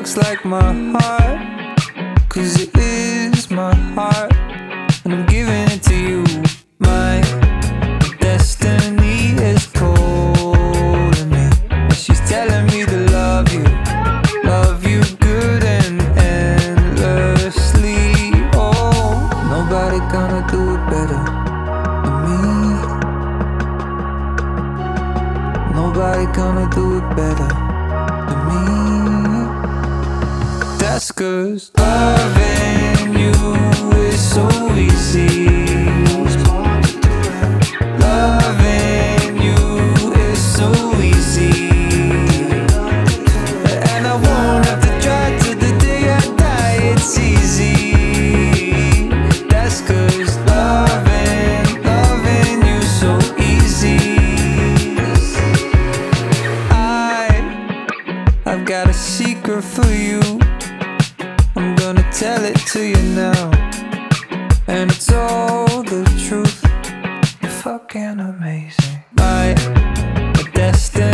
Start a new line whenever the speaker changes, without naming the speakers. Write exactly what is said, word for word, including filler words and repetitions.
looks like my heart, 'cause it is my heart, and I'm giving it to you. My destiny is calling me, and she's telling me to love you, love you good and endlessly. Oh, nobody gonna do it better than me. Nobody gonna do it better than me. That's 'cause loving you is so easy. Loving you is so easy, and I won't have to try till the day I die. It's easy. That's 'cause loving, loving you so easy. I, I've got a secret for you. I'm gonna tell it to you now, and it's all the truth. You're fucking amazing. My destiny